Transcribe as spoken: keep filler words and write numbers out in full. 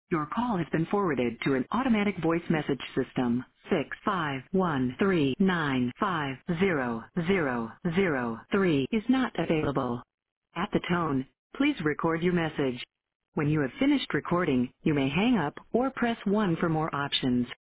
Your call has been forwarded to an automatic voice message system. Six five one three nine five zero zero zero three is not available. At the tone, please record your message. When you have finished recording, you may hang up or press one for more options.